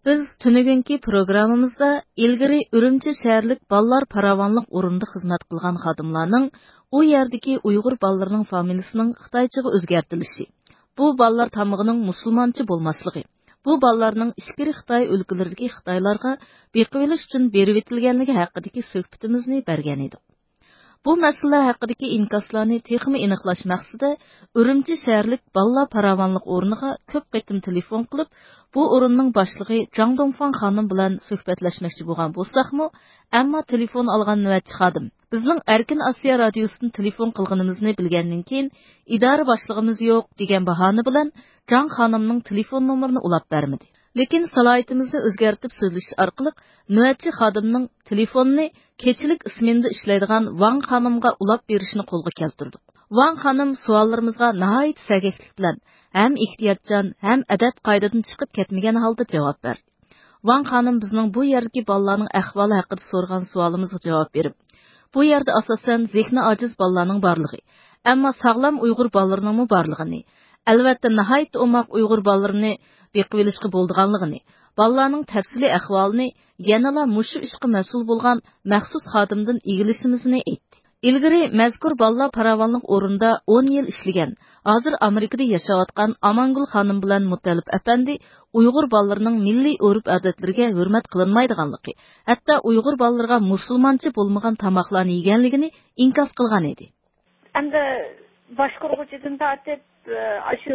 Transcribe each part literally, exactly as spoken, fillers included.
Biz tünügünki programımızda ilgiri Ürümçi şəhərlik ballar paravanlıq orunda xizmət qılğan xadimlarning u yerdagi Uyg'ur ballarının familiyasining Xitoychaga o'zgartirilishi, bu ballar tamig'ining musulmoncha bo'lmasligi, bu ballarning ichkari Xitoy o'lkalaridagi Xitoylarga beqib olish uchun berib etilganligi haqidagi suhbatimizni bergan edik. Bu masala haqidagi inkaslarni texmi aniqlash maqsadida Ürümçi şəhərlik ballar paravanlıq o'rniga ko'p qitim telefon qilib, bu o'rinning boshlig'i Zhang Dongfang xonim bilan suhbatlashmoqchi bo'lgan bo'lsaqmi, ammo telefon olgan navbatchi xodim bizning Erkin Osiyo radiosidan telefon qilganimizni bilgandan keyin idora boshlig'imiz yo'q degan bahona bilan Zhang xonimning telefon nomerini ulab bermadi. Lekin salohiyatimizni o'zgartib so'zlash orqali navbatchi xodimning telefonini kechilik ismida ishlaydigan Wang xonimga ulab berishni qo'lga keltirdik. Wang xonim savollarimizga nihoyat sagaklik bilan ham ehtiyotjon, ham adab qoidadan chiqib ketmagan holda javob berdi. Wang xonim bizning bu yerdagi bolalarning ahvoli haqida so'rgan savolimizga javob berib, bu yerda asosan zehni ojiz bolalarning borligi, ammo sog'lom Uyg'ur bolalarining borligini, albatta nihoyat umoq Uyg'ur bolalarini beqib olishga bo'lganligini, bolalarning tafsiliy ahvolini yanala mushu ishga mas'ul bo'lgan maxsus xodimdan egilishimizni aytdi. İlgari mazkur ballar paravanlıq o'rinda o'n yil ishlagan, hozir Amerikada yashayotgan Amangul xonim bilan Mutalib afandi Uyg'ur bolalarining milliy urf-odatlariga hurmat qilinmaydiganligi, hatto Uyg'ur bolalariga musulmoncha bo'lmagan tamoqlarni yeganligini inkos qilgan edi. Endi boshqaruvchidan tortib, shu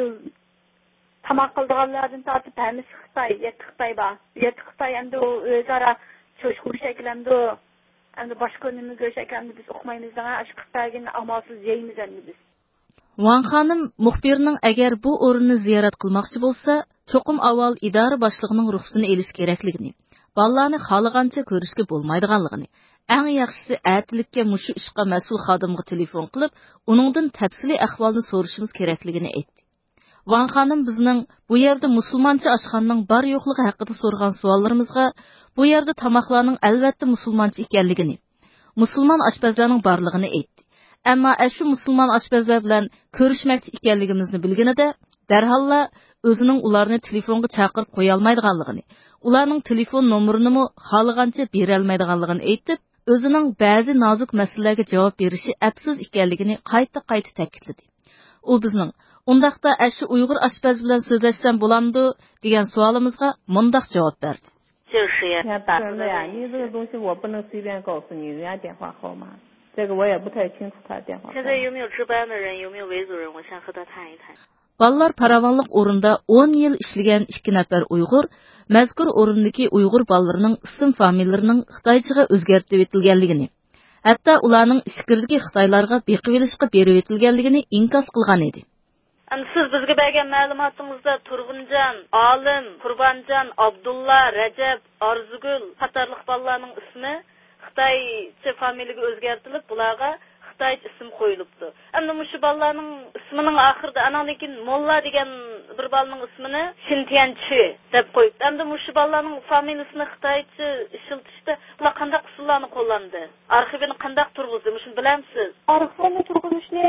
tamoq qilganlardan tortib hammasi Xitoy, yetti Xitoy bor. yetti Xitoy endi o'zaro cho'shqur shakllanadi. Endi boshqa nima go'shaklarni biz o'qimaymiz degan shu Xitoyga amalsiz yeymiz endi biz. Wang xonim muxbirning agar bu o'rinni ziyorat qilmoqchi bo'lsa, cho'qim avval idora boshlig'ining ruxsatini olish kerakligini, bolalarni xohlagancha ko'rishga bo'lmaydiganligini, eng yaxshisi atilikka mushu ishga mas'ul xodimga telefon qilib, uningdan tafsiliy ahvolni so'rashimiz kerakligini aytdi. Wang xonim bizning bu yerda musulmoncha oshxonaning bor yo'qligi haqida so'rgan savollarimizga bu yerda tamoqlarning albatta musulmoncha ekanligini, musulmon oshpazlarning borligini aytdi. Ammo shu musulmon oshpazlar bilan ko'rishmoqchi ekanligimizni bilganida, darholla o'zining ularni telefonga chaqirib qo'ya olmaydiganligini, ularning telefon nomerini mo xohlagancha bera olmaydiganligini aytib, o'zining ba'zi nozik masalalarga javob berishi afsus ekanligini qayta-qayta ta'kidladi. U bizning undaqda shu Uyg'ur oshpaz bilan so'zlashsam bo'lamdi degan savolimizga mundaq javob berdi. 就是呀， 真的呀，你这个东西我不能随便告诉你人家电话号码，这个我也不太清楚他电话号码。 现在有没有值班的人，有没有维族人，我想和他谈一谈。 Ballar paravanlıq o'rinda o'n yil ishlagan ikki nafar Uyg'ur, mazkur o'rindagi Uyg'ur ballarning ism familiyalarining Xitoychaga o'zgartirib etilganligini, hatto ularning ichkiridagi Xitoylarga beqib olishga berib etilganligini inkos qilgan edi. Endi siz bizga bergan ma'lumotingizda Turg'unjon, Olim, Qurbonjon, Abdulla, Rajab, Orzugul qatorliq bolalarning ismi Xitoycha familiyaga o'zgartirilib, bularga Xitoycha ism qo'yilibdi. Endi shu bolalarning ismining oxirida ana lekin Molla degan bir bolaning ismini Shintianchi deb qo'yibdi. Endi shu bolalarning familiyasini Xitoycha ishiltishda bular qanday usullarni qo'llandi? Arxivini qanday turg'izdi? Shuni bilamsiz? Arxivni turg'izishni,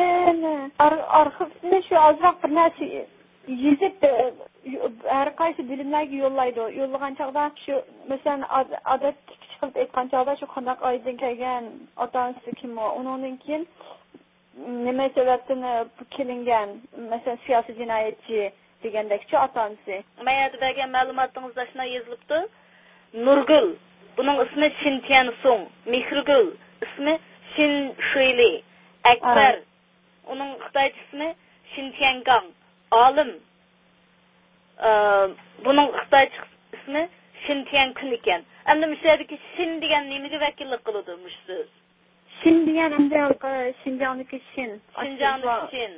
arxivni shu ozroq bir narsa yezib har qaysi bilimlarga yo'llaydi. Yo'llagan chog'da shu masalan odat qilib aytgan chog'da shu qanday oydan kelgan ota-onasi kim o, undan keyin nima sababdan kelingan, masalan siyosiy jinoyatchi degandekchi ota-onasi. Mayada bergan ma'lumotingizda shuna yozilibdi. Nurgul, buning ismi Shintiansong, Mehrgul, ismi Shin Shuili, Akbar, uning Xitoy ismi Shintiangang, Olim, buning Xitoy ismi Shintiankun ekan. Endi mishadagi Shin degan nimaga vakillik qiladi bu so'z? Shin degan endi Shinjongniki Shin. Shinjongniki Shin.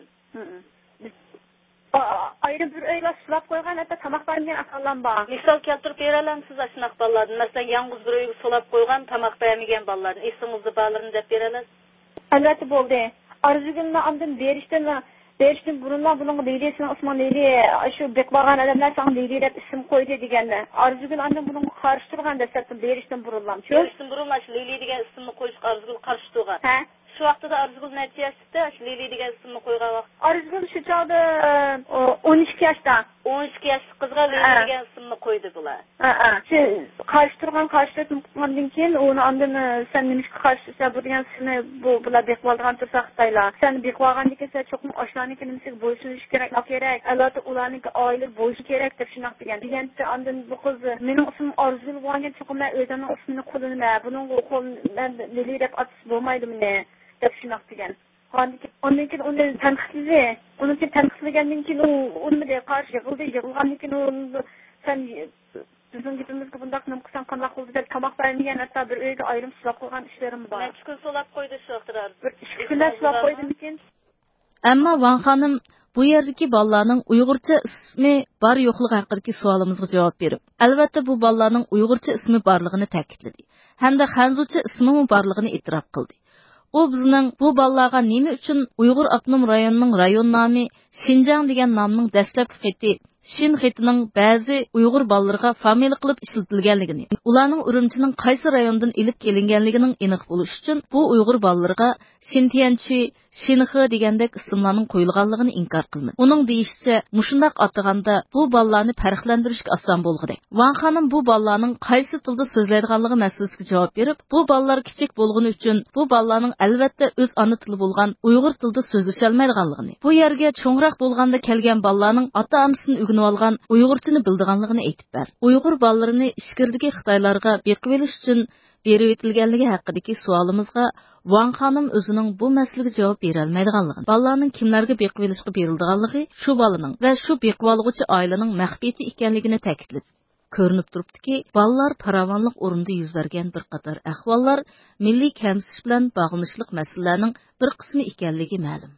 Ayrı bir o'ylab sulab qo'ygan hatto tamoqlangan ahvollar bor. Misol keltirib beralamsiz shunaqa bolalarni? Masalan, yolg'iz bir uyga sulab qo'ygan, tamoq bermagan bolalarni esingizda borlarini deb berasiz? Albatta bo'ldi. Arzugulni ondan berishdan berishdan burunlar buning Leyliyasini Osmon Leyli shu bekbagan odamlar san Leyli deb ism qo'ydi deganda, Arzugul ondan buning qarshi turgan desatdan berishdan burunlar. Shu berishdan burunlar shu Leyli degan ismni qo'yishga Arzugul qarshi turgan. Ha? Shu vaqtda Arzugul natijasida shu Leyli degan ismni qo'ygan vaqt. Arzugul shu chog'da o'n ikki yoshda o'n ikki yoshli qizga Leyla degan ismni qo'ydi bular. Ha, ha. Qarshi turgan qarshilikdan keyin uni ondan sen nimishga qarshi bu degan ismni bu bular beqib olgan tursa Xitoylar. Sen beqib olgandan keyin sen cho'qim oshlarniki nimasiga bo'ysunish kerak, kerak. Albatta ularniki oila bo'yish kerak deb shunaq degan. Deganda ondan bu qiz mening ismim Orzul bo'lgan cho'qim men o'zimning ismini qo'llamayman. Buning qo'l men Leyla deb atib bo'lmaydimi deb shunaq degan. Ondan keyin uni tanqidladi. Uni tanqidlagandan keyin u unga qarshi yig'ildi. Yig'ilgandan keyin sen bizning gapimizga bundaq nima qilsam qanday qildi deb tomoq bermagan, hatto bir uyga ayrim silab qo'ygan ishlarim bor. Necha kun solab qo'ydi shu vaqtlar. Bir ikki kunlar silab qo'ydimikin. Ammo Van xonim bu yerdagi bolalarning Uyg'urcha ismi bor yo'qligi haqidagi savolimizga javob berib, albatta bu bolalarning Uyg'urcha ismi borligini ta'kidladi hamda Xanzucha ismi borligini e'tirof qildi. U bizning bu bolalarga nima uchun Uyg'ur avtonom rayonining rayon nomi Xinjiang degan nomning dastlabki xiti Shin xitining ba'zi Uyg'ur bolalarga familiya qilib ishlatilganligini, ularning Urumchining qaysi rayondan ilib kelinganligining aniq bo'lish uchun bu Uyg'ur bolalarga Shintianchi, Shinxi degandek ismlarning qo'yilganligini inkor qilmadi. Uning deyishicha, mushundaq ataganda bu bolalarni farqlantirishga oson bo'lg'idek. Van xonim bu bolalarning qaysi tilda so'zlaydiganligi masalasiga javob berib, bu bolalar kichik bo'lgani uchun bu bolalarning albatta o'z ona tili bo'lgan Uyg'ur tilida so'zlasha olmaydiganligini, bu yerga cho'ngroq bo'lganda kelgan bolalarning ota-onasining o'rganib olgan Uyg'urchani bildiganligini aytib berdi. Uyg'ur bolalarini ishkirdagi Xitoylarga beqib olish uchun berib etilganligi haqidagi savolimizga Van xonim o'zining bu masalaga javob bera olmaydiganligini, bolalarning kimlarga beqib olishga berildiganligi shu bolaning va shu beqib olg'uvchi oilaning maxfiyati ekanligini ta'kidladi. Ko'rinib turibdiki, bolalar paravonlik o'rnida yuz bergan bir qator ahvollar milliy kamsitish bilan bog'lanishliq masalalarning bir qismi ekanligi ma'lum.